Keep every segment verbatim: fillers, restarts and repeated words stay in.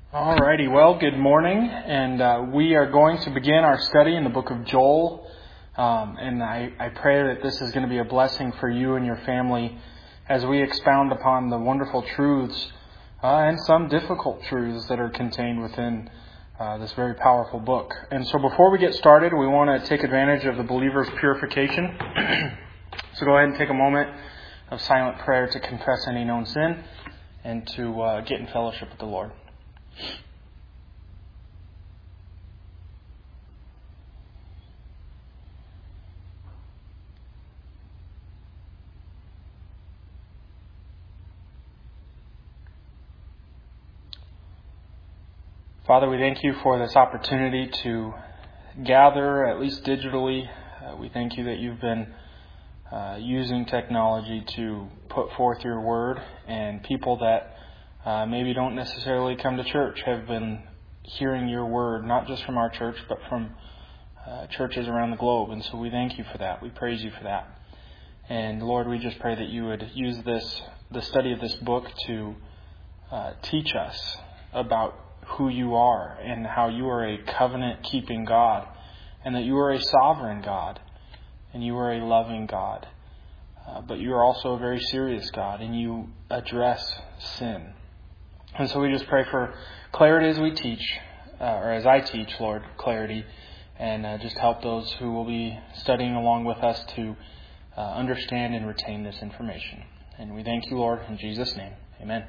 Alrighty, well, good morning, and uh, we are going to begin our study in the book of Joel, um, and I, I pray that this is going to be a blessing for you and your family as we expound upon the wonderful truths uh, and some difficult truths that are contained within uh, this very powerful book. And so before we get started, we want to take advantage of the believer's purification. So go ahead and take a moment of silent prayer to confess any known sin and to uh, get in fellowship with the Lord. Father, we thank you for this opportunity to gather, at least digitally. Uh, we thank you that you've been uh, using technology to put forth your word, and people that uh, maybe don't necessarily come to church have been hearing your word, not just from our church, but from uh, churches around the globe. And so we thank you for that. We praise you for that. And Lord, we just pray that you would use this, the study of this book to uh, teach us about who you are and how you are a covenant-keeping God, and that you are a sovereign God, and you are a loving God. Uh, but you are also a very serious God, and you address sin. And so we just pray for clarity as we teach, uh, or as I teach, Lord, clarity, and uh, just help those who will be studying along with us to uh, understand and retain this information. And we thank you, Lord, in Jesus' name. Amen.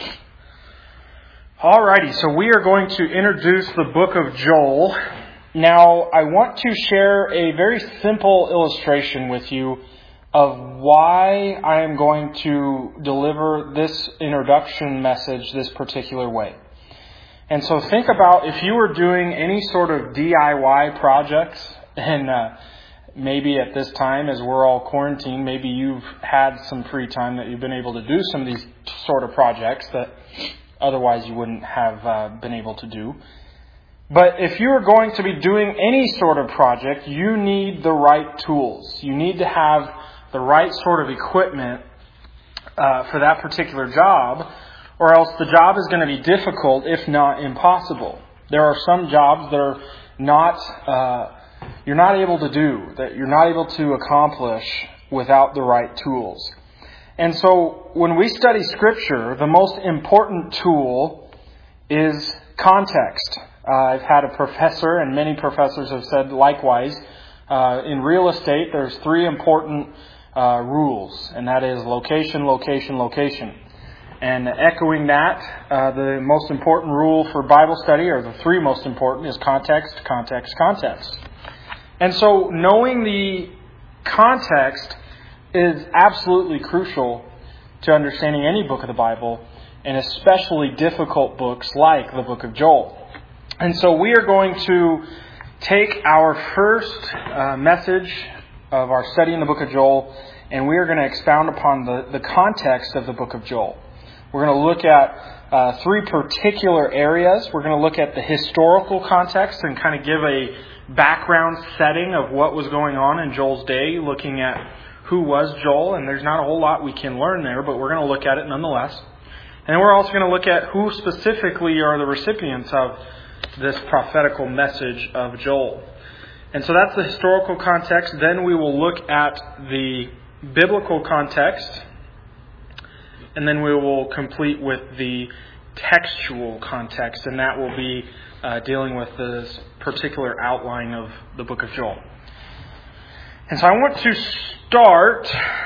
Alrighty, so we are going to introduce the book of Joel. Now, I want to share a very simple illustration with you of why I am going to deliver this introduction message this particular way. And so think about if you were doing any sort of D I Y projects, and uh, maybe at this time as we're all quarantined, maybe you've had some free time that you've been able to do some of these sort of projects that otherwise you wouldn't have uh, been able to do. But if you are going to be doing any sort of project, you need the right tools. You need to have the right sort of equipment uh, for that particular job, or else the job is going to be difficult, if not impossible. There are some jobs that are not, uh, you're not able to do, that you're not able to accomplish without the right tools. And so when we study Scripture, the most important tool is context. Uh, I've had a professor, and many professors have said likewise, uh, in real estate there's three important uh, rules, and that is location, location, location. And echoing that, uh, the most important rule for Bible study, or the three most important, is context, context, context. And so knowing the context is absolutely crucial to understanding any book of the Bible, and especially difficult books like the book of Joel. And so we are going to take our first uh, message of our study in the book of Joel, and we are going to expound upon the, the context of the book of Joel. We're going to look at uh, three particular areas. We're going to look at the historical context and kind of give a background setting of what was going on in Joel's day, looking at who was Joel, and there's not a whole lot we can learn there, but we're going to look at it nonetheless. And we're also going to look at who specifically are the recipients of this prophetical message of Joel. And so that's the historical context. Then we will look at the biblical context, and then we will complete with the textual context, and that will be uh, dealing with this particular outline of the book of Joel. And so I want to start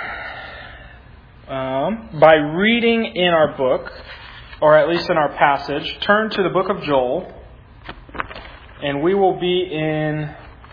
um, by reading in our book, or at least in our passage. Turn to the book of Joel, and we will be in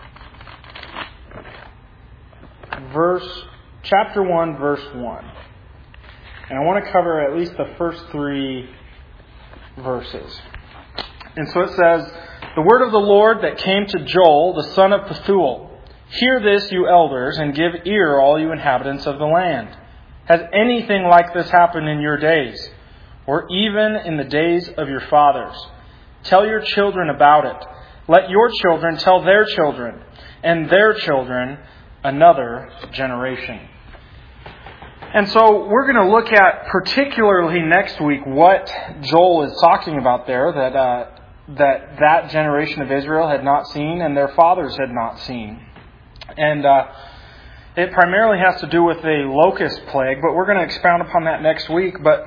verse chapter one, verse one. And I want to cover at least the first three verses. And so it says, "The word of the Lord that came to Joel, the son of Pethuel. Hear this, you elders, and give ear, all you inhabitants of the land. Has anything like this happened in your days, or even in the days of your fathers? Tell your children about it. Let your children tell their children, and their children another generation." And so we're going to look at, particularly next week, what Joel is talking about there, that uh, that that generation of Israel had not seen and their fathers had not seen. And uh, it primarily has to do with a locust plague, but we're going to expound upon that next week. But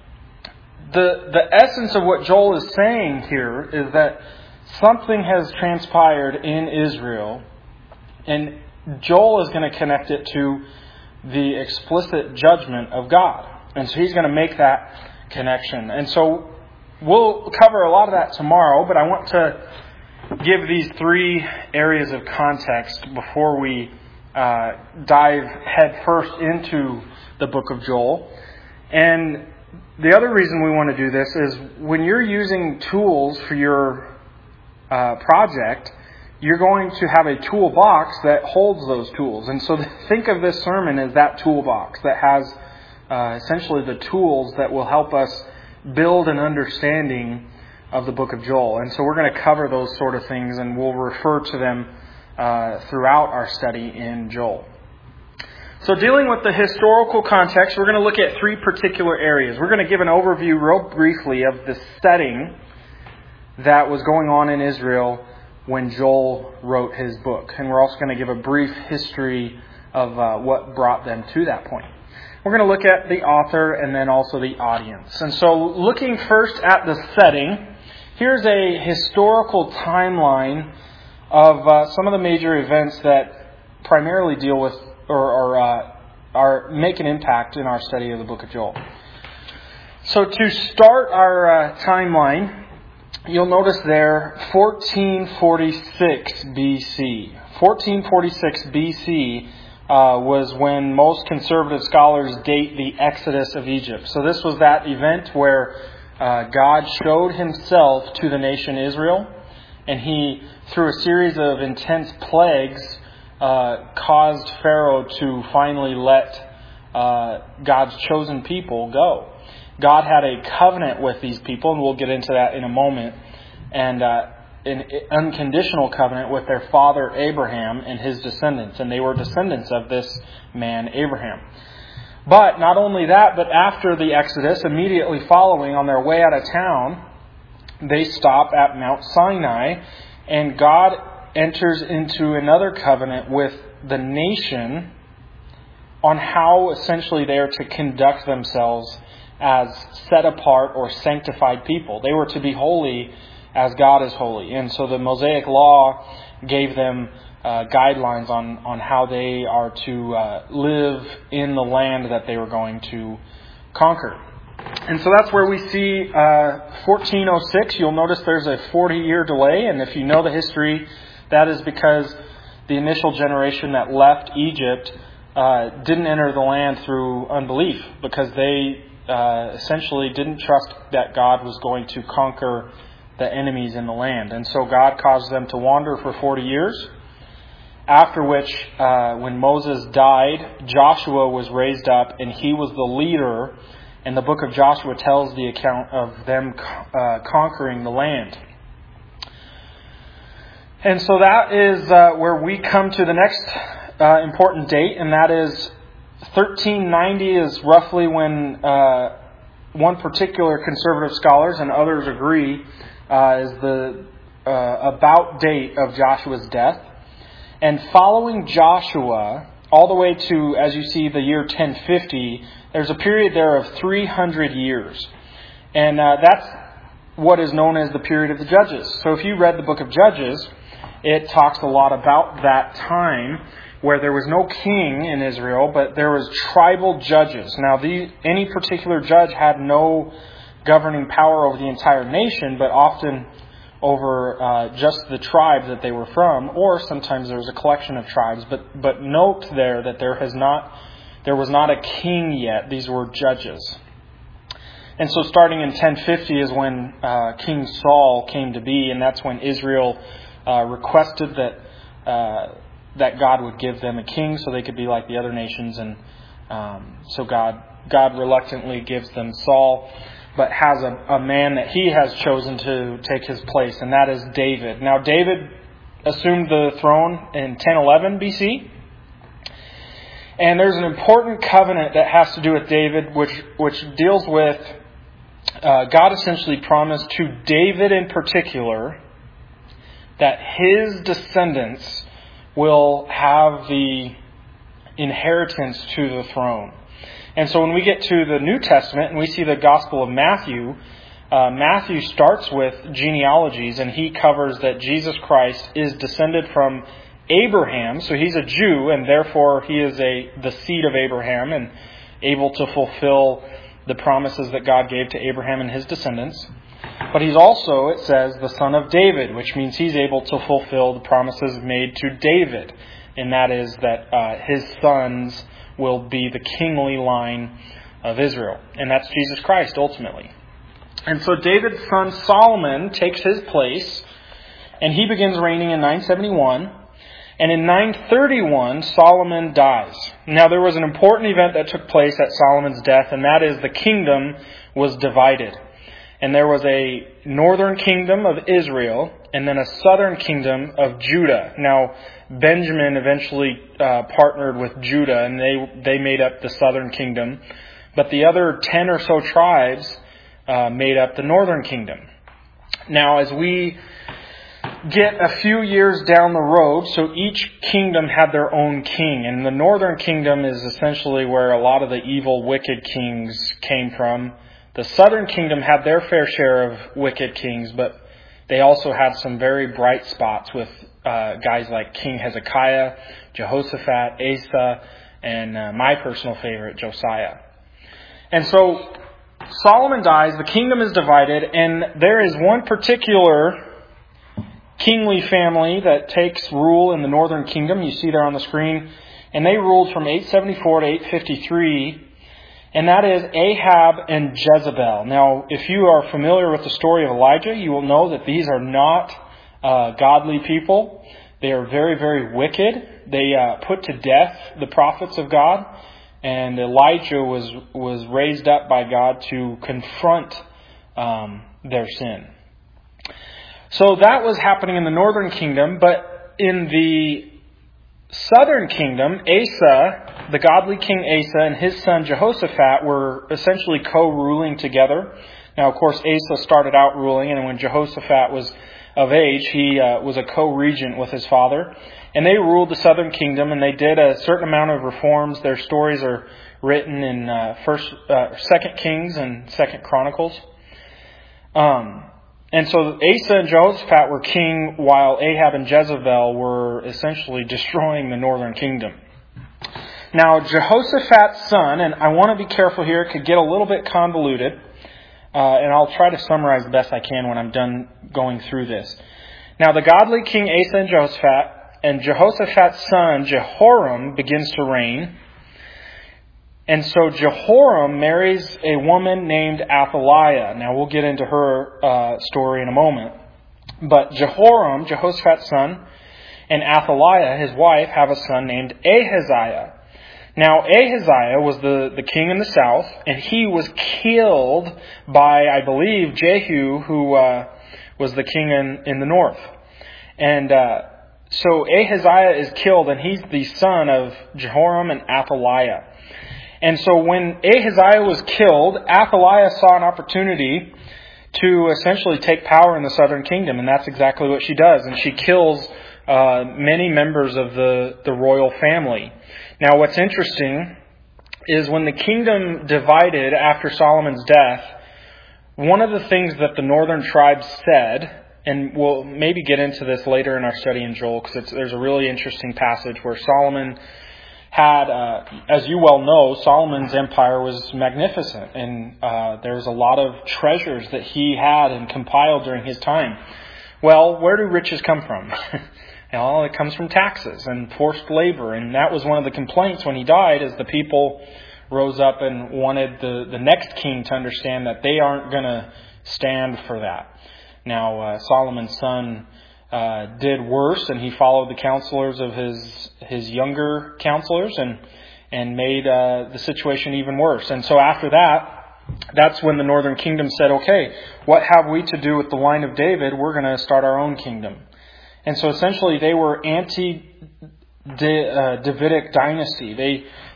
the the essence of what Joel is saying here is that something has transpired in Israel, and Joel is going to connect it to the explicit judgment of God. And so he's going to make that connection. And so we'll cover a lot of that tomorrow, but I want to give these three areas of context before we uh, dive head first into the book of Joel. And the other reason we want to do this is when you're using tools for your uh, project, you're going to have a toolbox that holds those tools. And so think of this sermon as that toolbox that has uh, essentially the tools that will help us build an understanding of the book of Joel. And so we're going to cover those sort of things, and we'll refer to them uh, throughout our study in Joel. So dealing with the historical context, we're going to look at three particular areas. We're going to give an overview real briefly of the setting that was going on in Israel when Joel wrote his book. And we're also going to give a brief history of uh, what brought them to that point. We're going to look at the author and then also the audience. And so looking first at the setting, here's a historical timeline of uh, some of the major events that primarily deal with or, or uh, are make an impact in our study of the book of Joel. So to start our uh, timeline, you'll notice there fourteen forty-six B C. fourteen forty-six B C uh, was when most conservative scholars date the Exodus of Egypt. So this was that event where uh, God showed himself to the nation Israel, and he, through a series of intense plagues, uh, caused Pharaoh to finally let uh, God's chosen people go. God had a covenant with these people, and we'll get into that in a moment, and uh, an unconditional covenant with their father Abraham and his descendants. And they were descendants of this man, Abraham. But not only that, but after the Exodus, immediately following, on their way out of town, they stop at Mount Sinai, and God enters into another covenant with the nation on how essentially they are to conduct themselves as set apart or sanctified people. They were to be holy as God is holy. And so the Mosaic Law gave them uh, guidelines on, on how they are to uh, live in the land that they were going to conquer. And so that's where we see uh, fourteen oh six. You'll notice there's a forty-year delay. And if you know the history, that is because the initial generation that left Egypt uh, didn't enter the land through unbelief, because they Uh, essentially didn't trust that God was going to conquer the enemies in the land. And so God caused them to wander for forty years, after which, uh, when Moses died, Joshua was raised up, and he was the leader, and the book of Joshua tells the account of them uh, conquering the land. And so that is uh, where we come to the next uh, important date, and that is thirteen ninety is roughly when uh, one particular conservative scholars and others agree uh, is the uh, about date of Joshua's death. And following Joshua, all the way to, as you see, the year ten fifty, there's a period there of three hundred years. And uh, that's what is known as the period of the Judges. So if you read the book of Judges, it talks a lot about that time where there was no king in Israel, but there was tribal judges. Now, the, any particular judge had no governing power over the entire nation, but often over uh, just the tribe that they were from, or sometimes there was a collection of tribes. But but note there that there has not there was not a king yet. These were judges. And so starting in ten fifty is when uh, King Saul came to be, and that's when Israel uh, requested that uh, that God would give them a king so they could be like the other nations. And um, so God God reluctantly gives them Saul, but has a, a man that he has chosen to take his place, and that is David. Now, David assumed the throne in ten eleven B C, And there's an important covenant that has to do with David, which which deals with uh, God essentially promised to David in particular that his descendants will have the inheritance to the throne. And so when we get to the New Testament and we see the Gospel of Matthew, uh, Matthew starts with genealogies, and he covers that Jesus Christ is descended from Abraham. So he's a Jew, and therefore he is a the seed of Abraham and able to fulfill the promises that God gave to Abraham and his descendants. But he's also, it says, the son of David, which means he's able to fulfill the promises made to David. And that is that uh, his sons will be the kingly line of Israel. And that's Jesus Christ, ultimately. And so David's son Solomon takes his place, and he begins reigning in nine seventy-one. And in nine thirty-one, Solomon dies. Now, there was an important event that took place at Solomon's death, and that is the kingdom was divided. And there was a northern kingdom of Israel and then a southern kingdom of Judah. Now, Benjamin eventually uh, partnered with Judah, and they, they made up the southern kingdom. But the other ten or so tribes uh, made up the northern kingdom. Now, as we get a few years down the road, so each kingdom had their own king. And the northern kingdom is essentially where a lot of the evil, wicked kings came from. The southern kingdom had their fair share of wicked kings, but they also had some very bright spots with uh, guys like King Hezekiah, Jehoshaphat, Asa, and uh, my personal favorite, Josiah. And so Solomon dies, the kingdom is divided, and there is one particular kingly family that takes rule in the northern kingdom. You see there on the screen. And they ruled from eight seventy-four to eight fifty-three. And that is Ahab and Jezebel. Now, if you are familiar with the story of Elijah, you will know that these are not uh, godly people. They are very, very wicked. They uh, put to death the prophets of God. And Elijah was, was raised up by God to confront um, their sin. So that was happening in the northern kingdom, but in the southern kingdom, Asa, the godly king Asa, and his son Jehoshaphat were essentially co-ruling together. Now, of course, Asa started out ruling, and when Jehoshaphat was of age, he uh, was a co-regent with his father. And they ruled the southern kingdom, and they did a certain amount of reforms. Their stories are written in uh, First, uh, Second Kings and Second Chronicles. Um. And so Asa and Jehoshaphat were king while Ahab and Jezebel were essentially destroying the northern kingdom. Now, Jehoshaphat's son, and I want to be careful here, it could get a little bit convoluted, uh, and I'll try to summarize the best I can when I'm done going through this. Now, the godly king Asa and Jehoshaphat, and Jehoshaphat's son Jehoram begins to reign. And so Jehoram marries a woman named Athaliah. Now we'll get into her uh, story in a moment. But Jehoram, Jehoshaphat's son, and Athaliah, his wife, have a son named Ahaziah. Now Ahaziah was the, the king in the south, and he was killed by, I believe, Jehu, who uh, was the king in, in the north. And uh, so Ahaziah is killed, and he's the son of Jehoram and Athaliah. And so when Ahaziah was killed, Athaliah saw an opportunity to essentially take power in the southern kingdom. And that's exactly what she does. And she kills uh, many members of the, the royal family. Now, what's interesting is when the kingdom divided after Solomon's death, one of the things that the northern tribes said, and we'll maybe get into this later in our study in Joel, because there's a really interesting passage where Solomon had, uh, as you well know, Solomon's empire was magnificent, and uh, there was a lot of treasures that he had and compiled during his time. Well, where do riches come from? Well, it comes from taxes and forced labor, and that was one of the complaints when he died, is the people rose up and wanted the, the next king to understand that they aren't going to stand for that. Now, uh, Solomon's son Uh, did worse, and he followed the counselors of his his younger counselors and and made uh, the situation even worse. And so after that, that's when the northern kingdom said, okay, what have we to do with the line of David? We're going to start our own kingdom. And so essentially they were anti-Davidic dynasty. They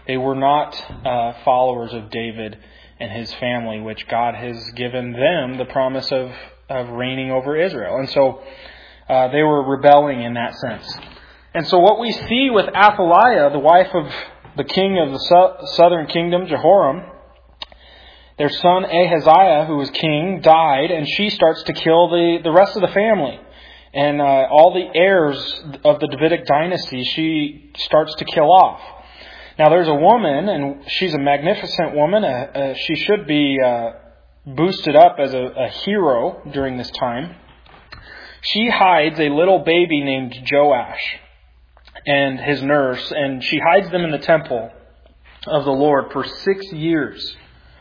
They were not uh, followers of David and his family, which God has given them the promise of, of reigning over Israel. And so uh, they were rebelling in that sense. And so what we see with Athaliah, the wife of the king of the su- southern kingdom, Jehoram, their son Ahaziah, who was king, died, and she starts to kill the, the rest of the family. And uh, all the heirs of the Davidic dynasty, she starts to kill off. Now there's a woman, and she's a magnificent woman. Uh, uh, she should be uh, boosted up as a, a hero during this time. She hides a little baby named Joash and his nurse, and she hides them in the temple of the Lord for six years.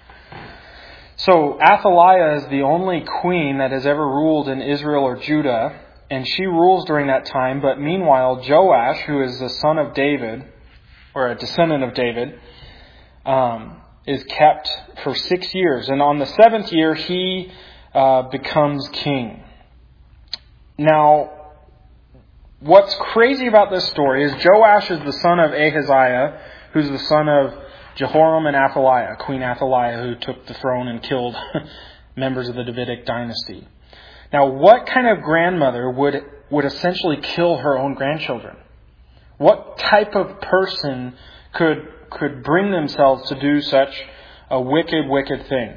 So Athaliah is the only queen that has ever ruled in Israel or Judah, and she rules during that time. But meanwhile, Joash, who is the son of David, or a descendant of David, um, is kept for six years. And on the seventh year, he uh, becomes king. Now, what's crazy about this story is Joash is the son of Ahaziah, who's the son of Jehoram and Athaliah, Queen Athaliah, who took the throne and killed members of the Davidic dynasty. Now, what kind of grandmother would would essentially kill her own grandchildren? What type of person could could bring themselves to do such a wicked, wicked thing?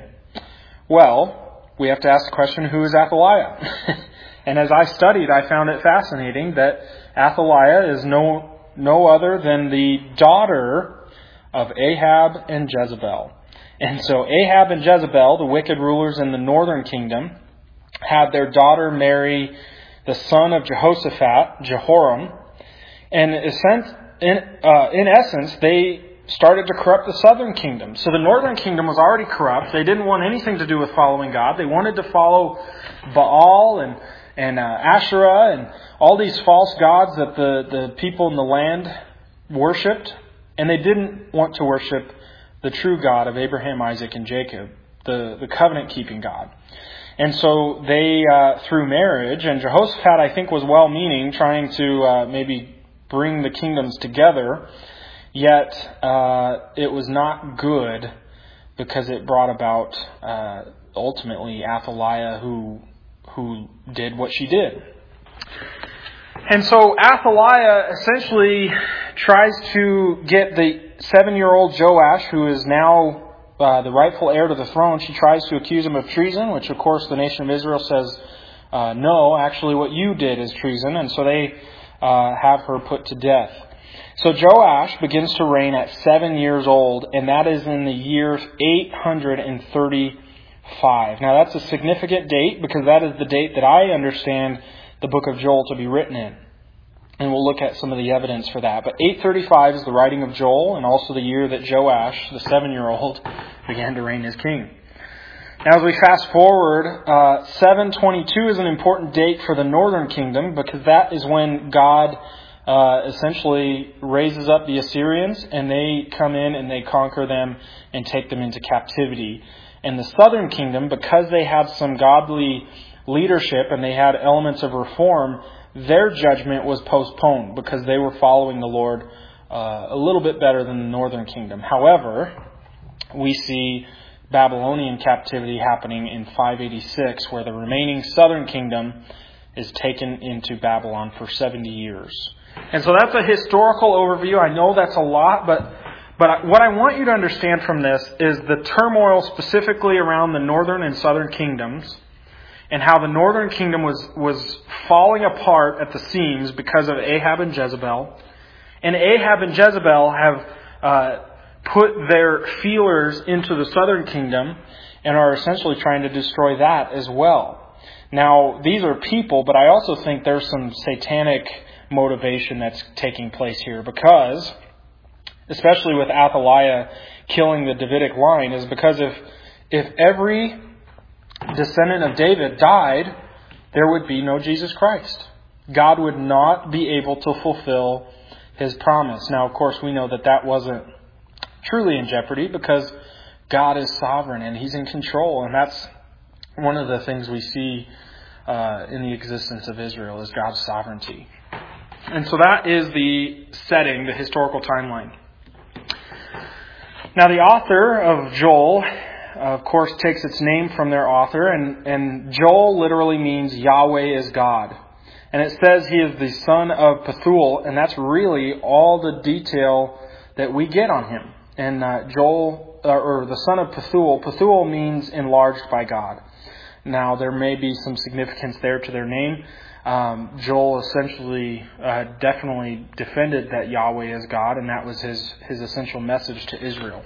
Well, we have to ask the question, who is Athaliah? And as I studied, I found it fascinating that Athaliah is no no other than the daughter of Ahab and Jezebel. And so Ahab and Jezebel, the wicked rulers in the northern kingdom, had their daughter marry the son of Jehoshaphat, Jehoram. And in, uh, in essence, they started to corrupt the southern kingdom. So the northern kingdom was already corrupt. They didn't want anything to do with following God. They wanted to follow Baal and, and uh, Asherah and all these false gods that the, the people in the land worshipped. And they didn't want to worship the true God of Abraham, Isaac, and Jacob, the, the covenant-keeping God. And so they, uh, through marriage, and Jehoshaphat, I think, was well-meaning, trying to uh, maybe bring the kingdoms together, yet uh, it was not good because it brought about, uh, ultimately, Athaliah, who, who did what she did. And so Athaliah essentially tries to get the seven-year-old Joash, who is now uh, the rightful heir to the throne, she tries to accuse him of treason, which of course the nation of Israel says, uh, no, actually what you did is treason. And so they uh, have her put to death. So Joash begins to reign at seven years old, and that is in the year eight hundred thirty-five. Now that's a significant date because that is the date that I understand the book of Joel to be written in. And we'll look at some of the evidence for that. But eight thirty-five is the writing of Joel, and also the year that Joash, the seven-year-old, began to reign as king. Now as we fast forward, uh, seven twenty-two is an important date for the northern kingdom because that is when God uh, essentially raises up the Assyrians, and they come in and they conquer them and take them into captivity. And the southern kingdom, because they had some godly leadership and they had elements of reform, their judgment was postponed because they were following the Lord uh, a little bit better than the northern kingdom. However, we see Babylonian captivity happening in five eighty-six, where the remaining southern kingdom is taken into Babylon for seventy years. And so that's a historical overview. I know that's a lot, but but what I want you to understand from this is the turmoil specifically around the northern and southern kingdoms, and how the northern kingdom was, was falling apart at the seams because of Ahab and Jezebel. And Ahab and Jezebel have uh, put their feelers into the southern kingdom and are essentially trying to destroy that as well. Now, these are people, but I also think there's some satanic motivation that's taking place here because, especially with Athaliah killing the Davidic line, is because if if every descendant of David died, there would be no Jesus Christ. God would not be able to fulfill His promise. Now, of course, we know that that wasn't truly in jeopardy because God is sovereign and He's in control. And that's one of the things we see uh, in the existence of Israel is God's sovereignty. And so that is the setting, the historical timeline. Now, the author of Joel, of course, takes its name from their author, and, and Joel literally means Yahweh is God. And it says he is the son of Pethuel, and that's really all the detail that we get on him. And uh, Joel, uh, or the son of Pethuel, Pethuel means enlarged by God. Now, there may be some significance there to their name. Um, Joel essentially, uh, definitely defended that Yahweh is God, and that was his, his essential message to Israel.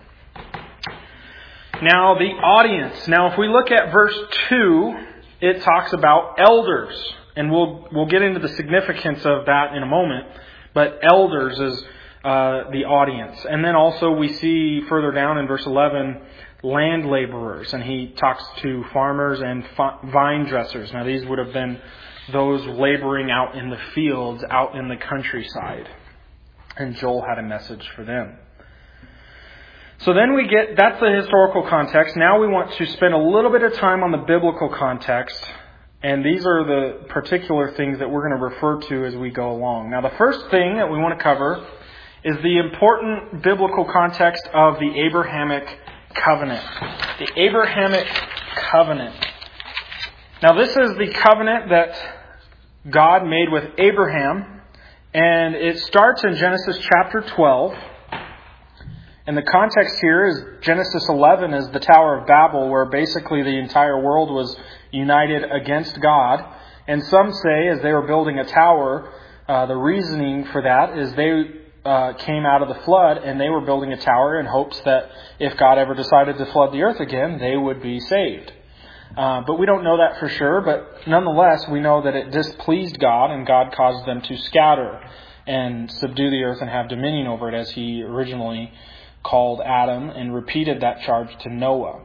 Now, the audience. Now, if we look at verse two, it talks about elders. And we'll we'll get into the significance of that in a moment. But elders is uh, the audience. And then also we see further down in verse eleven, land laborers. And he talks to farmers and vine dressers. Now, these would have been those laboring out in the fields, out in the countryside. And Joel had a message for them. So then we get, that's the historical context. Now we want to spend a little bit of time on the biblical context. And these are the particular things that we're going to refer to as we go along. Now, the first thing that we want to cover is the important biblical context of the Abrahamic covenant. The Abrahamic covenant. Now, this is the covenant that God made with Abraham. And it starts in Genesis chapter twelve. And the context here is Genesis eleven is the Tower of Babel, where basically the entire world was united against God. And some say, as they were building a tower, uh, the reasoning for that is they uh, came out of the flood and they were building a tower in hopes that if God ever decided to flood the earth again, they would be saved. Uh, but we don't know that for sure. But nonetheless, we know that it displeased God, and God caused them to scatter and subdue the earth and have dominion over it, as He originally called Adam and repeated that charge to Noah.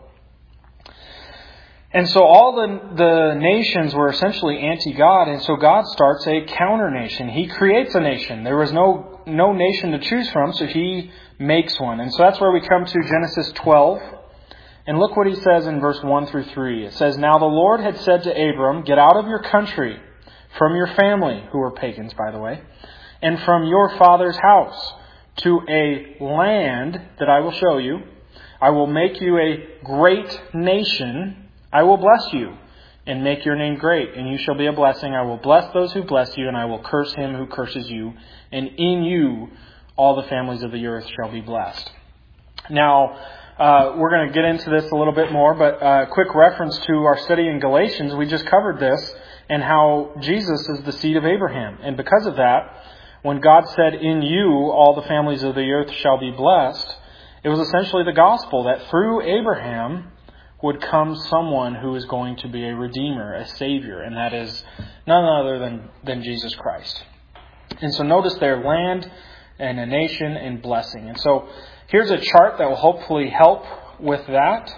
And so all the, the nations were essentially anti-God, and so God starts a counter nation. He creates a nation. There was no, no nation to choose from, so He makes one. And so that's where we come to Genesis twelve. And look what He says in verse one through three. It says, "Now the Lord had said to Abram, 'Get out of your country, from your family,'" who were pagans, by the way, "'and from your father's house, to a land that I will show you. I will make you a great nation. I will bless you and make your name great, and you shall be a blessing. I will bless those who bless you, and I will curse him who curses you. And in you all the families of the earth shall be blessed." Now, uh, we're going to get into this a little bit more, but a uh, quick reference to our study in Galatians. We just covered this and how Jesus is the seed of Abraham. And because of that, when God said, "In you all the families of the earth shall be blessed," it was essentially the gospel that through Abraham would come someone who is going to be a redeemer, a savior, and that is none other than, than Jesus Christ. And so notice there, land and a nation and blessing. And so here's a chart that will hopefully help with that.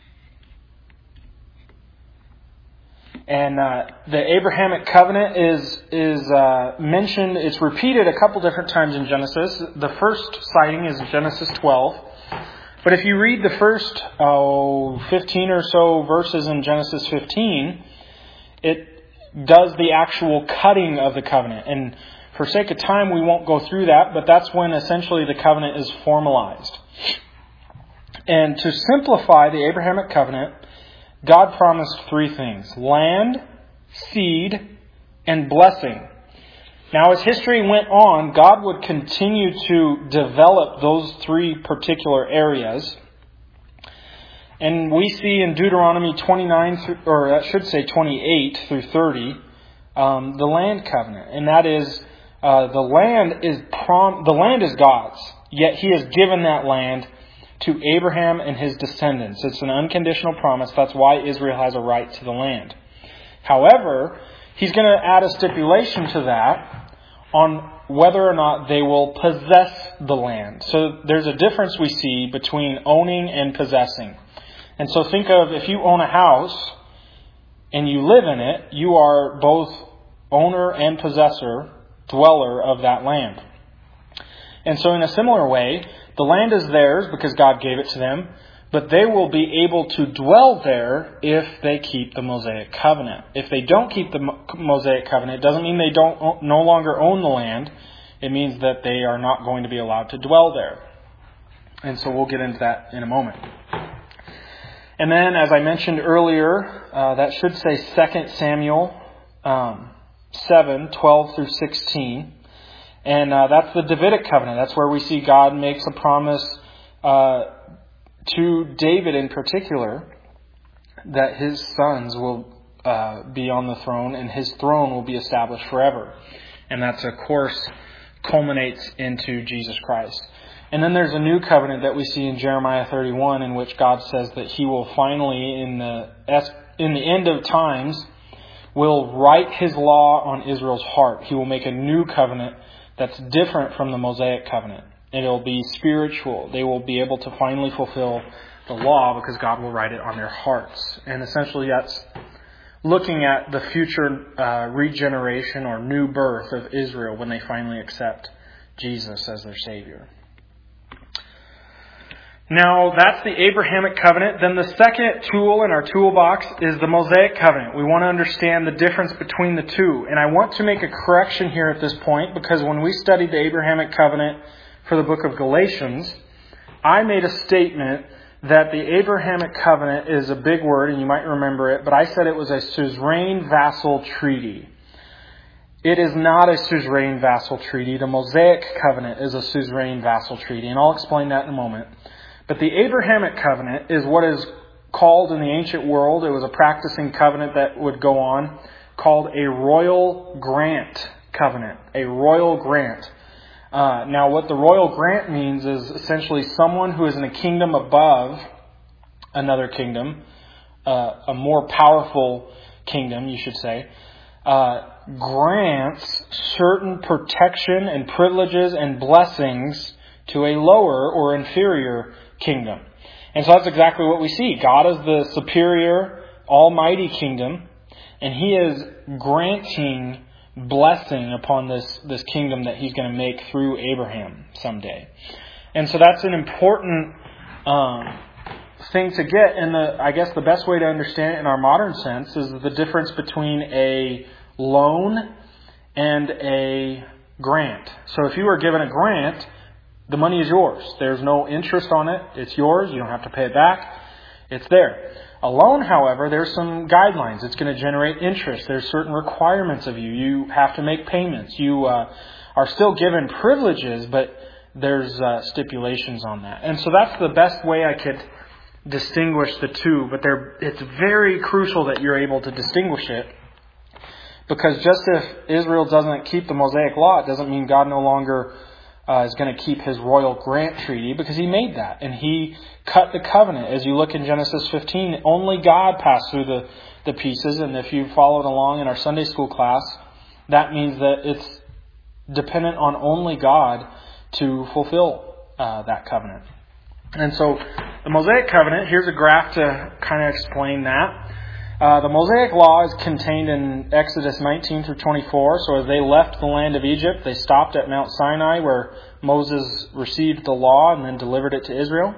And uh, the Abrahamic covenant is is uh, mentioned, it's repeated a couple different times in Genesis. The first sighting is Genesis twelve. But if you read the first oh, fifteen or so verses in Genesis fifteen, it does the actual cutting of the covenant. And for sake of time, we won't go through that, but that's when essentially the covenant is formalized. And to simplify the Abrahamic covenant, God promised three things: land, seed, and blessing. Now, as history went on, God would continue to develop those three particular areas. And we see in Deuteronomy twenty-nine, through, or I should say twenty-eight through thirty, um, the land covenant. And that is, uh, the land is prom- the land is God's, yet He has given that land to Abraham and his descendants. It's an unconditional promise. That's why Israel has a right to the land. However, He's going to add a stipulation to that on whether or not they will possess the land. So there's a difference we see between owning and possessing. And so think of, if you own a house and you live in it, you are both owner and possessor, dweller of that land. And so in a similar way, the land is theirs because God gave it to them, but they will be able to dwell there if they keep the Mosaic covenant. If they don't keep the Mosaic covenant, it doesn't mean they don't no longer own the land. It means that they are not going to be allowed to dwell there. And so we'll get into that in a moment. And then, as I mentioned earlier, uh, that should say Second Samuel um, seven, twelve through sixteen. And uh, that's the Davidic covenant. That's where we see God makes a promise uh, to David in particular that his sons will uh, be on the throne and his throne will be established forever. And that's, of course, culminates into Jesus Christ. And then there's a new covenant that we see in Jeremiah thirty-one in which God says that he will finally, in the in the end of times, will write his law on Israel's heart. He will make a new covenant that's different from the Mosaic covenant. It'll be spiritual. They will be able to finally fulfill the law because God will write it on their hearts. And essentially that's looking at the future uh, regeneration or new birth of Israel when they finally accept Jesus as their Savior. Now, that's the Abrahamic covenant. Then the second tool in our toolbox is the Mosaic covenant. We want to understand the difference between the two. And I want to make a correction here at this point because when we studied the Abrahamic covenant for the book of Galatians, I made a statement that the Abrahamic covenant is a big word, and you might remember it, but I said it was a suzerain vassal treaty. It is not a suzerain vassal treaty. The Mosaic covenant is a suzerain vassal treaty, and I'll explain that in a moment. But the Abrahamic covenant is what is called in the ancient world, it was a practicing covenant that would go on, called a royal grant covenant. A royal grant. Uh, now, what the royal grant means is essentially someone who is in a kingdom above another kingdom, uh, a more powerful kingdom, you should say, uh, grants certain protection and privileges and blessings to a lower or inferior kingdom. And so that's exactly what we see. God is the superior, almighty kingdom, and He is granting blessing upon this, this kingdom that He's going to make through Abraham someday. And so that's an important um, thing to get. And the, I guess the best way to understand it in our modern sense is the difference between a loan and a grant. So if you were given a grant, the money is yours. There's no interest on it. It's yours. You don't have to pay it back. It's there. A loan, however, there's some guidelines. It's going to generate interest. There's certain requirements of you. You have to make payments. You uh, are still given privileges, but there's uh, stipulations on that. And so that's the best way I could distinguish the two. But they're, it's very crucial that you're able to distinguish it. Because just if Israel doesn't keep the Mosaic law, it doesn't mean God no longer Uh, is going to keep his royal grant treaty, because he made that. And he cut the covenant. As you look in Genesis fifteen, only God passed through the, the pieces. And if you followed along in our Sunday school class, that means that it's dependent on only God to fulfill uh, that covenant. And so the Mosaic covenant, here's a graph to kind of explain that. Uh, the Mosaic law is contained in Exodus nineteen through twenty-four. So as they left the land of Egypt, they stopped at Mount Sinai where Moses received the law and then delivered it to Israel.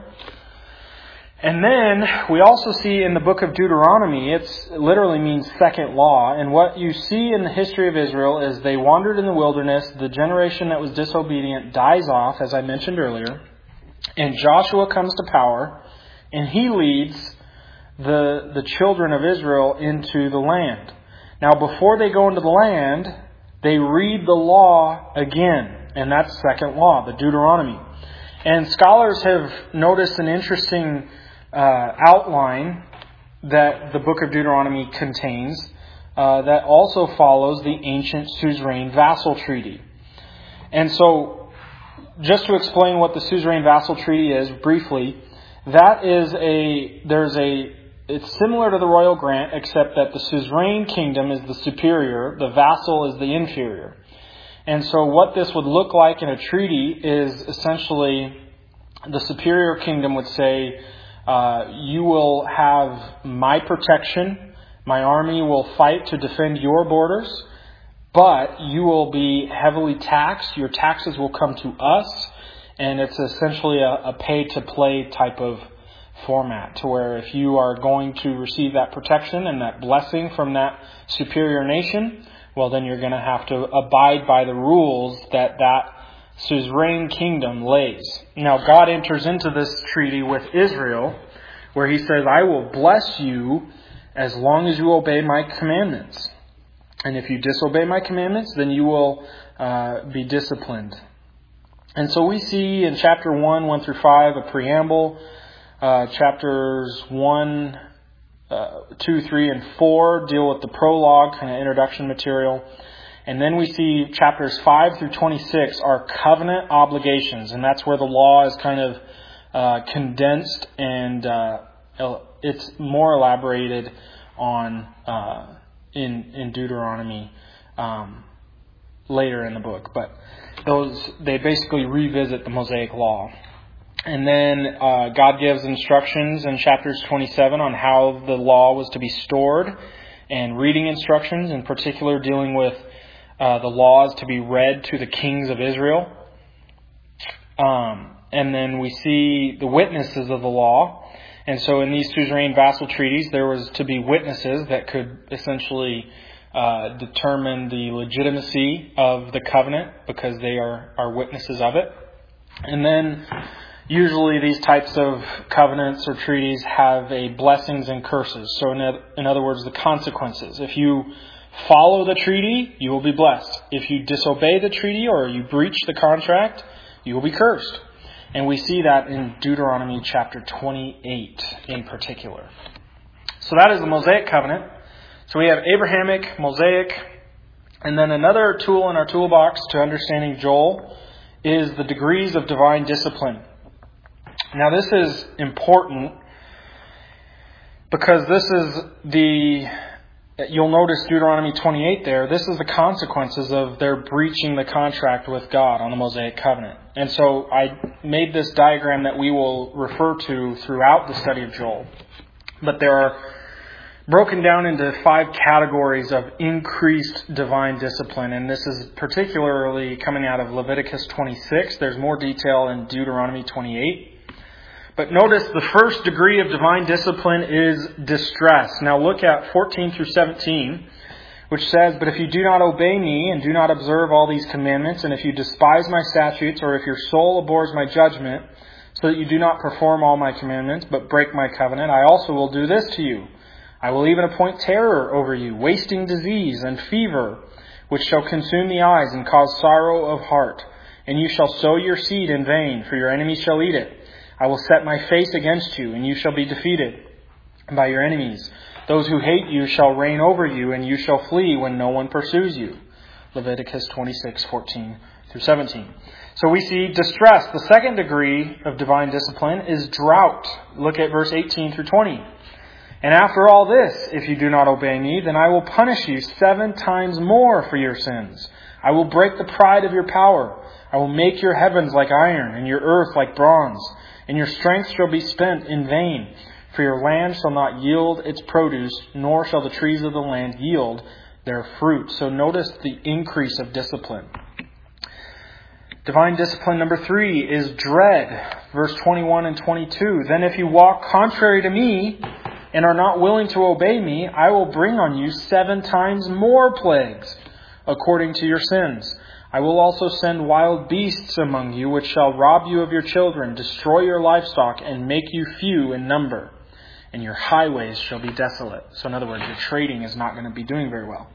And then we also see in the book of Deuteronomy, it's, it literally means second law. And what you see in the history of Israel is they wandered in the wilderness. The generation that was disobedient dies off, as I mentioned earlier. And Joshua comes to power and he leads the the children of Israel into the land. Now, before they go into the land, they read the law again. And that's second law, the Deuteronomy. And scholars have noticed an interesting uh, outline that the book of Deuteronomy contains uh, that also follows the ancient suzerain vassal treaty. And so, just to explain what the suzerain vassal treaty is briefly, that is a, there's a, it's similar to the royal grant, except that the suzerain kingdom is the superior, the vassal is the inferior. And so what this would look like in a treaty is essentially the superior kingdom would say, uh, you will have my protection, my army will fight to defend your borders, but you will be heavily taxed, your taxes will come to us, and it's essentially a, a pay-to-play type of format, to where if you are going to receive that protection and that blessing from that superior nation, well, then you're going to have to abide by the rules that that suzerain kingdom lays. Now God enters into this treaty with Israel where he says, I will bless you as long as you obey my commandments. And if you disobey my commandments, then you will uh, be disciplined. And so we see in chapter one, one through five, a preamble. Uh, chapters one, uh, two, three, and four deal with the prologue, kind of introduction material. And then we see chapters five through twenty-six are covenant obligations. And that's where the law is kind of uh, condensed and uh, it's more elaborated on uh, in in Deuteronomy um, later in the book. But those they basically revisit the Mosaic law. And then uh, God gives instructions in chapters twenty-seven on how the law was to be stored, and reading instructions, in particular dealing with uh, the laws to be read to the kings of Israel. Um, and then we see the witnesses of the law. And so in these suzerain vassal treaties, there was to be witnesses that could essentially uh, determine the legitimacy of the covenant because they are, are witnesses of it. And then usually these types of covenants or treaties have a blessings and curses. So in, in other words, the consequences. If you follow the treaty, you will be blessed. If you disobey the treaty or you breach the contract, you will be cursed. And we see that in Deuteronomy chapter twenty-eight in particular. So that is the Mosaic covenant. So we have Abrahamic, Mosaic, and then another tool in our toolbox to understanding Joel is the degrees of divine discipline. Now this is important because this is the, you'll notice Deuteronomy twenty-eight there, this is the consequences of their breaching the contract with God on the Mosaic covenant. And so I made this diagram that we will refer to throughout the study of Joel. But there are broken down into five categories of increased divine discipline. And this is particularly coming out of Leviticus twenty-six. There's more detail in Deuteronomy twenty-eight. But notice the first degree of divine discipline is distress. Now look at fourteen through seventeen, which says, But if you do not obey me and do not observe all these commandments, and if you despise my statutes, or if your soul abhors my judgment, so that you do not perform all my commandments, but break my covenant, I also will do this to you. I will even appoint terror over you, wasting disease and fever, which shall consume the eyes and cause sorrow of heart. And you shall sow your seed in vain, for your enemies shall eat it. I will set my face against you, and you shall be defeated by your enemies. Those who hate you shall reign over you, and you shall flee when no one pursues you. Leviticus twenty-six, fourteen through seventeen. So we see distress. The second degree of divine discipline is drought. Look at verse eighteen through twenty. And after all this, if you do not obey me, then I will punish you seven times more for your sins. I will break the pride of your power. I will make your heavens like iron, and your earth like bronze. And your strength shall be spent in vain. For your land shall not yield its produce, nor shall the trees of the land yield their fruit. So notice the increase of discipline. Divine discipline number three is dread. Verse twenty-one and twenty-two. Then if you walk contrary to me and are not willing to obey me, I will bring on you seven times more plagues according to your sins. I will also send wild beasts among you, which shall rob you of your children, destroy your livestock, and make you few in number. And your highways shall be desolate. So in other words, your trading is not going to be doing very well.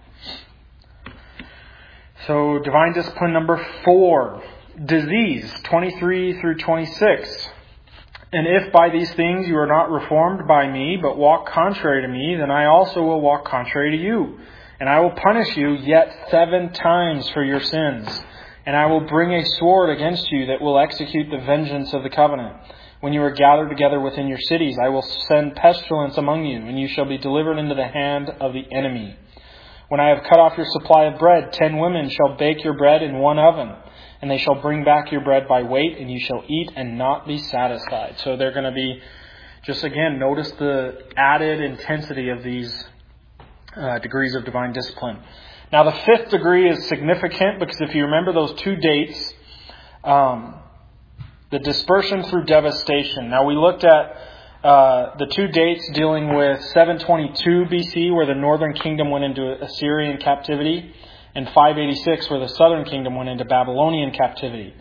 So divine discipline number four, disease, twenty-three through twenty-six. And if by these things you are not reformed by me, but walk contrary to me, then I also will walk contrary to you. And I will punish you yet seven times for your sins. And I will bring a sword against you that will execute the vengeance of the covenant. When you are gathered together within your cities, I will send pestilence among you, and you shall be delivered into the hand of the enemy. When I have cut off your supply of bread, ten women shall bake your bread in one oven, and they shall bring back your bread by weight, and you shall eat and not be satisfied. So they're going to be, just again, notice the added intensity of these Uh, degrees of divine discipline. Now the fifth degree is significant because if you remember those two dates, um, the dispersion through devastation. Now we looked at uh, the two dates dealing with seven twenty-two B C where the northern kingdom went into Assyrian captivity and five eighty-six where the southern kingdom went into Babylonian captivity.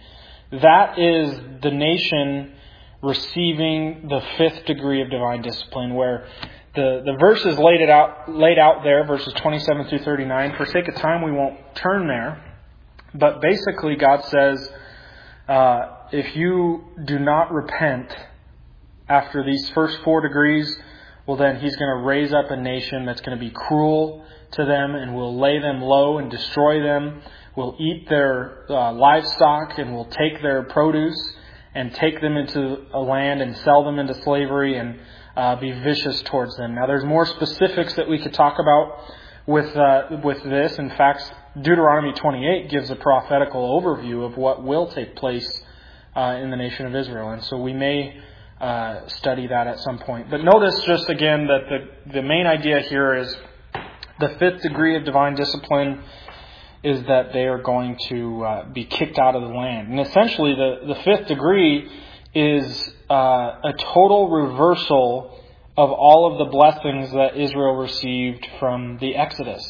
that is the nation receiving the fifth degree of divine discipline, where the, the verses laid it out laid out there, verses twenty-seven through thirty-nine. For sake of time, we won't turn there. But basically, God says, uh, if you do not repent after these first four degrees, well then He's going to raise up a nation that's going to be cruel to them and will lay them low and destroy them, will eat their uh, livestock and will take their produce and take them into a land and sell them into slavery and uh, be vicious towards them. Now there's more specifics that we could talk about with uh, with this. In fact, Deuteronomy twenty-eight gives a prophetical overview of what will take place uh, in the nation of Israel. And so we may uh, study that at some point. But notice just again that the, the main idea here is the fifth degree of divine discipline is that they are going to uh, be kicked out of the land. And essentially the, the fifth degree is uh, a total reversal of all of the blessings that Israel received from the Exodus.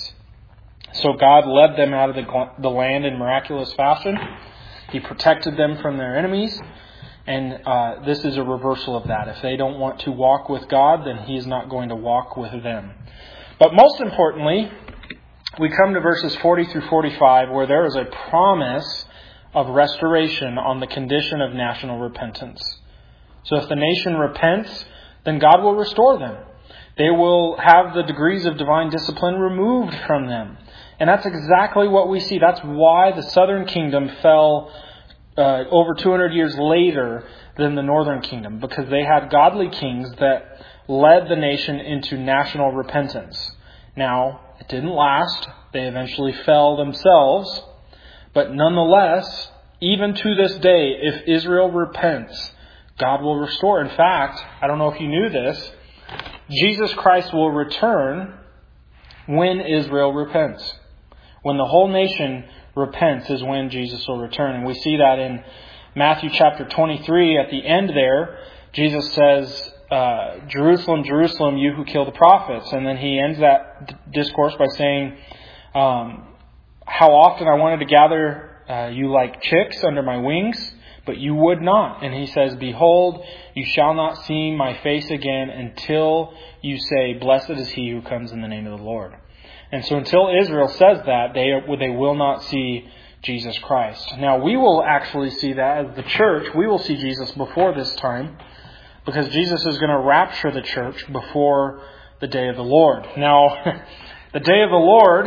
So God led them out of the, the land in miraculous fashion. He protected them from their enemies. And uh, this is a reversal of that. If they don't want to walk with God, then He is not going to walk with them. But most importantly, we come to verses forty through forty-five, where there is a promise of restoration on the condition of national repentance. So if the nation repents, then God will restore them. They will have the degrees of divine discipline removed from them. And that's exactly what we see. That's why the southern kingdom fell uh, over two hundred years later than the northern kingdom, because they had godly kings that led the nation into national repentance. Now, it didn't last. They eventually fell themselves. But nonetheless, even to this day, if Israel repents, God will restore. In fact, I don't know if you knew this, Jesus Christ will return when Israel repents. When the whole nation repents is when Jesus will return. And we see that in Matthew chapter twenty-three. At the end there, Jesus says, uh, Jerusalem, Jerusalem, you who kill the prophets. And then He ends that d- discourse by saying, um, how often I wanted to gather uh, you like chicks under my wings, but you would not. And He says, behold, you shall not see my face again until you say, blessed is he who comes in the name of the Lord. And so until Israel says that, they they will not see Jesus Christ. Now we will actually see that as the church. We will see Jesus before this time, because Jesus is going to rapture the church before the day of the Lord. Now, the day of the Lord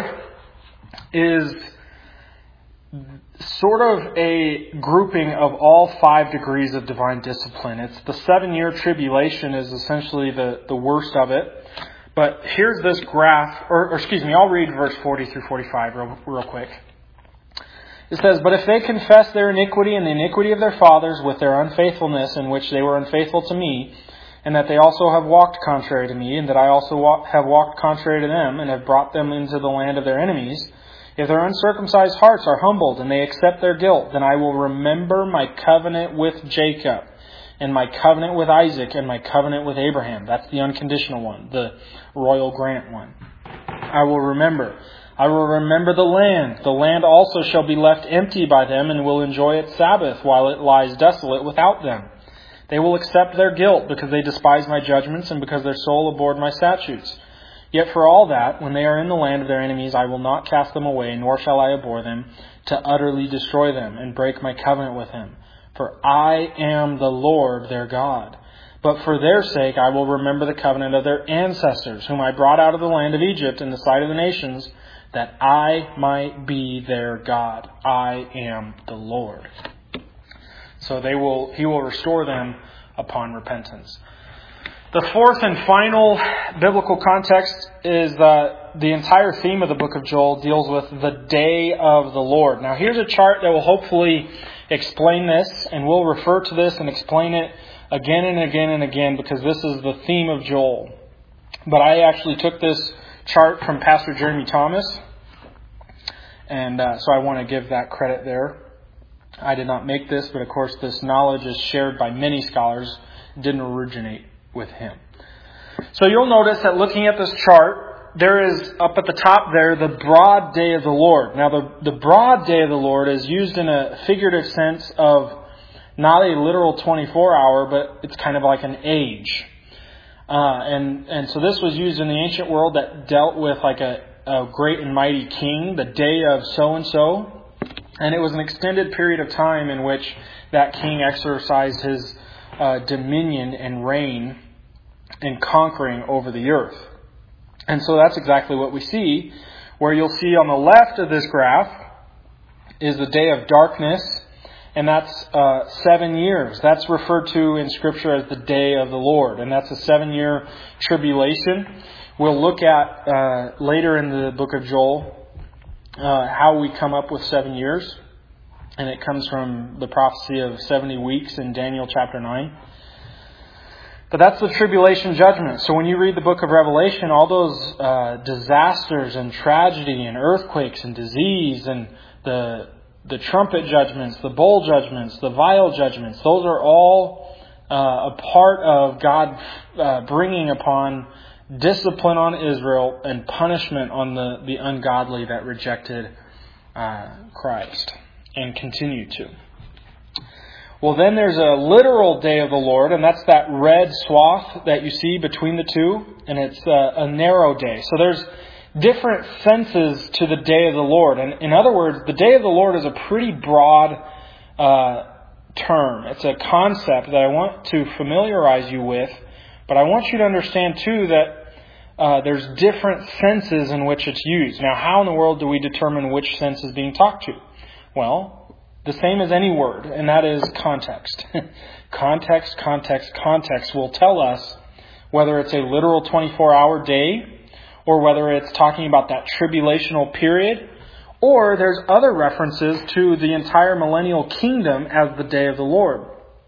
is sort of a grouping of all five degrees of divine discipline. It's the seven-year tribulation is essentially the, the worst of it. But here's this graph, or, or excuse me, I'll read verse forty through forty-five real, real quick. It says, but if they confess their iniquity and the iniquity of their fathers with their unfaithfulness in which they were unfaithful to me, and that they also have walked contrary to me, and that I also walk, have walked contrary to them, and have brought them into the land of their enemies, if their uncircumcised hearts are humbled and they accept their guilt, then I will remember my covenant with Jacob, and my covenant with Isaac, and my covenant with Abraham. That's the unconditional one, the royal grant one. I will remember. I will remember the land. The land also shall be left empty by them, and will enjoy its Sabbath while it lies desolate without them. They will accept their guilt because they despise my judgments, and because their soul abhorred my statutes. Yet for all that, when they are in the land of their enemies, I will not cast them away, nor shall I abhor them, to utterly destroy them and break my covenant with them. For I am the Lord their God. But for their sake I will remember the covenant of their ancestors, whom I brought out of the land of Egypt in the sight of the nations, that I might be their God. I am the Lord. So they will, He will restore them upon repentance. The fourth and final biblical context is that the entire theme of the book of Joel deals with the day of the Lord. Now here's a chart that will hopefully explain this, and we'll refer to this and explain it again and again and again, because this is the theme of Joel. But I actually took this chart from Pastor Jeremy Thomas, and uh, so I want to give that credit there. I did not make this, but of course this knowledge is shared by many scholars. It didn't originate with him. So you'll notice that looking at this chart, there is up at the top there the broad day of the Lord. Now the, the broad day of the Lord is used in a figurative sense of not a literal twenty-four hour, but it's kind of like an age. Uh, and, and so this was used in the ancient world that dealt with like a, a great and mighty king, the day of so-and-so. And it was an extended period of time in which that king exercised his uh, dominion and reign in conquering over the earth. And so that's exactly what we see, where you'll see on the left of this graph is the day of darkness, and that's uh, seven years. That's referred to in Scripture as the day of the Lord, and that's a seven-year tribulation. We'll look at uh, later in the book of Joel uh, how we come up with seven years, and it comes from the prophecy of seventy weeks in Daniel chapter nine. But that's the tribulation judgment. So when you read the book of Revelation, all those uh, disasters and tragedy and earthquakes and disease and the the trumpet judgments, the bowl judgments, the vial judgments, those are all uh, a part of God uh, bringing upon discipline on Israel and punishment on the, the ungodly that rejected uh, Christ and continue to. Well, then there's a literal day of the Lord, and that's that red swath that you see between the two, and it's a, a narrow day. So there's different senses to the day of the Lord. And in other words, the day of the Lord is a pretty broad uh, term. It's a concept that I want to familiarize you with, but I want you to understand too that uh, there's different senses in which it's used. Now, how in the world do we determine which sense is being talked to? Well, the same as any word, and that is context. context, context, context will tell us whether it's a literal twenty-four hour day or whether it's talking about that tribulational period, or there's other references to the entire millennial kingdom as the day of the Lord.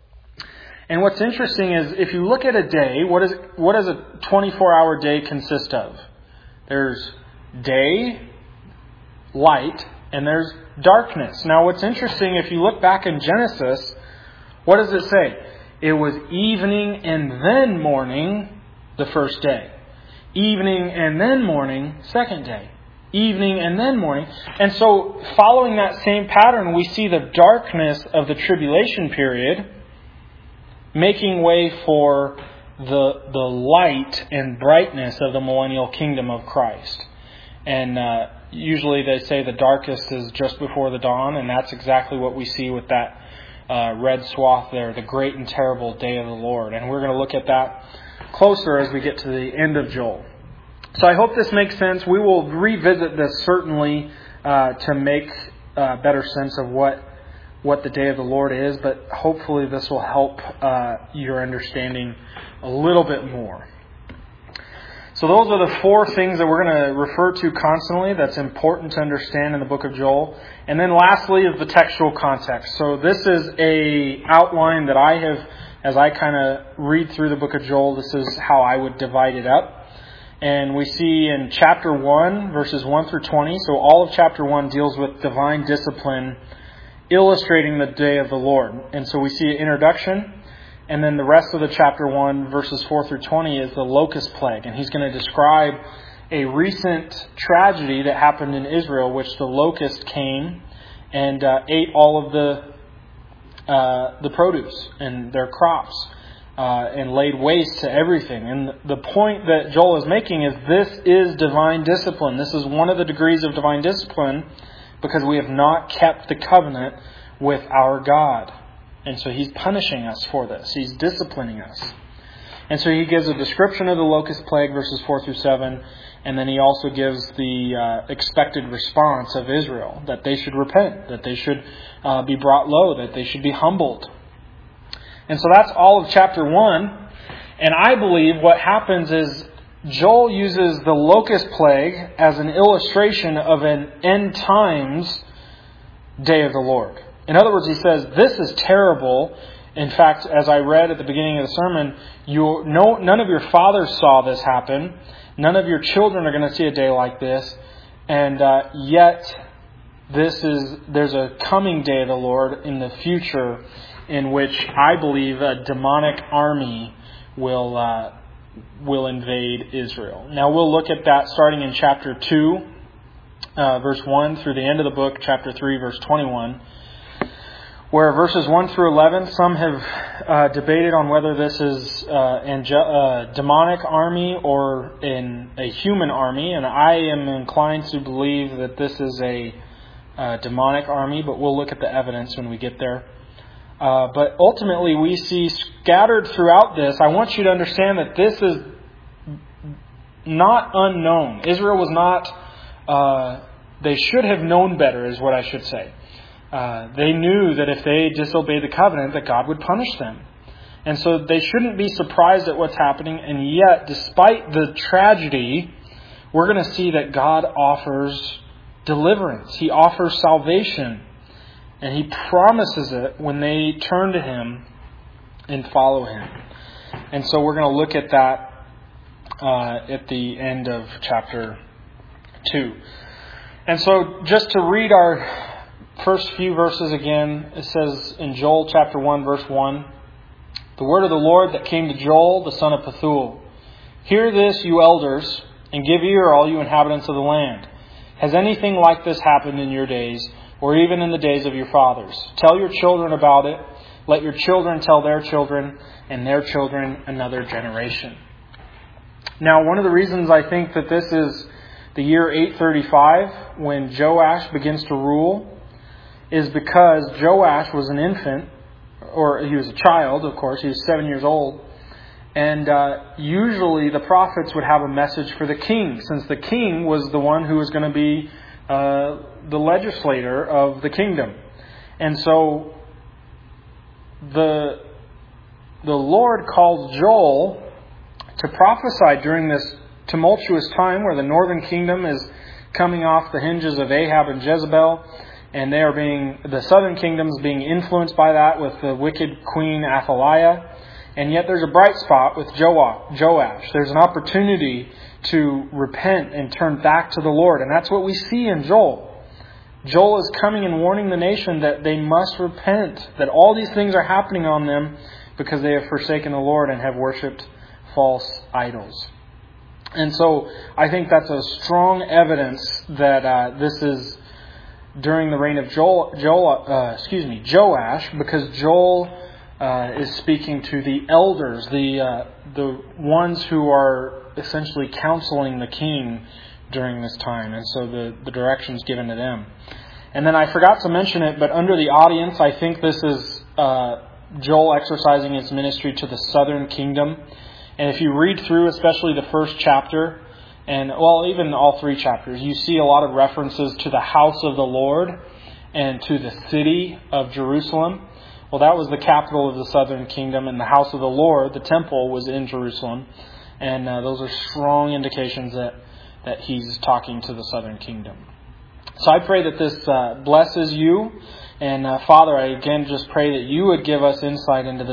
And what's interesting is if you look at a day, what is what does a twenty-four hour day consist of? There's day, light, and there's darkness. Now what's interesting, if you look back in Genesis, what does it say? It was evening and then morning the first day. Evening and then morning, second day. Evening and then morning. And so following that same pattern, we see the darkness of the tribulation period making way for the the light and brightness of the millennial kingdom of Christ. And uh, usually they say the darkest is just before the dawn, and that's exactly what we see with that uh, red swath there, the great and terrible day of the Lord. And we're going to look at that closer as we get to the end of Joel. So I hope this makes sense. We will revisit this certainly uh, to make uh, better sense of what what the day of the Lord is, but hopefully this will help uh, your understanding a little bit more. So those are the four things that we're going to refer to constantly that's important to understand in the book of Joel. And then lastly is the textual context. So this is a outline that I have, as I kind of read through the book of Joel, this is how I would divide it up. And we see in chapter one, verses one through twenty, so all of chapter one deals with divine discipline, illustrating the day of the Lord. And so we see an introduction, and then the rest of the chapter one, verses four through twenty, is the locust plague. And he's going to describe a recent tragedy that happened in Israel, which the locust came and uh, ate all of the uh, the produce and their crops. Uh, and laid waste to everything. And the point that Joel is making is this is divine discipline. This is one of the degrees of divine discipline because we have not kept the covenant with our God. And so he's punishing us for this. He's disciplining us. And so he gives a description of the locust plague, verses four through seven. And then he also gives the uh, expected response of Israel, that they should repent, that they should uh, be brought low, that they should be humbled. And so that's all of chapter one. And I believe what happens is Joel uses the locust plague as an illustration of an end times day of the Lord. In other words, he says, this is terrible. In fact, as I read at the beginning of the sermon, you no, none of your fathers saw this happen. None of your children are going to see a day like this. And uh, yet, this is there's a coming day of the Lord in the future in which I believe a demonic army will uh, will invade Israel. Now we'll look at that starting in chapter two, uh, verse one, through the end of the book, chapter three, verse twenty-one, where verses one through eleven, some have uh, debated on whether this is uh, ange- uh, demonic army or in a human army, and I am inclined to believe that this is a uh, demonic army, but we'll look at the evidence when we get there. Uh, but ultimately, we see scattered throughout this, I want you to understand that this is not unknown. Israel was not, uh, they should have known better, is what I should say. Uh, they knew that if they disobeyed the covenant, that God would punish them. And so they shouldn't be surprised at what's happening. And yet, despite the tragedy, we're going to see that God offers deliverance. He offers salvation. And He promises it when they turn to Him and follow Him. And so we're going to look at that uh, at the end of chapter two. And so just to read our first few verses again, it says in Joel chapter one, verse one, "The word of the Lord that came to Joel, the son of Pethuel. Hear this, you elders, and give ear, all you inhabitants of the land. Has anything like this happened in your days, or even in the days of your fathers? Tell your children about it. Let your children tell their children, and their children another generation." Now, one of the reasons I think that this is the year eight thirty-five, when Joash begins to rule, is because Joash was an infant, or he was a child, of course. He was seven years old. And uh, usually the prophets would have a message for the king, since the king was the one who was going to be uh, the legislator of the kingdom. And so the the Lord called Joel to prophesy during this tumultuous time where the northern kingdom is coming off the hinges of Ahab and Jezebel, and they are being, the southern kingdom is being influenced by that with the wicked queen Athaliah. And yet there's a bright spot with Joash. There's an opportunity to repent and turn back to the Lord. And that's what we see in Joel. Joel is coming and warning the nation that they must repent, that all these things are happening on them because they have forsaken the Lord and have worshipped false idols. And so I think that's a strong evidence that uh, this is during the reign of Joel, Joel uh, excuse me, Joash, because Joel uh, is speaking to the elders, the uh, the ones who are essentially counseling the king during this time, and so the the directions given to them. And then I forgot to mention it, but under the audience, I think this is uh, Joel exercising his ministry to the southern kingdom. And if you read through, especially the first chapter, and well, even all three chapters, you see a lot of references to the house of the Lord and to the city of Jerusalem. Well, that was the capital of the southern kingdom, and the house of the Lord, the temple, was in Jerusalem. And uh, those are strong indications that, that he's talking to the southern kingdom. So I pray that this uh, blesses you. And uh, Father, I again just pray that you would give us insight into this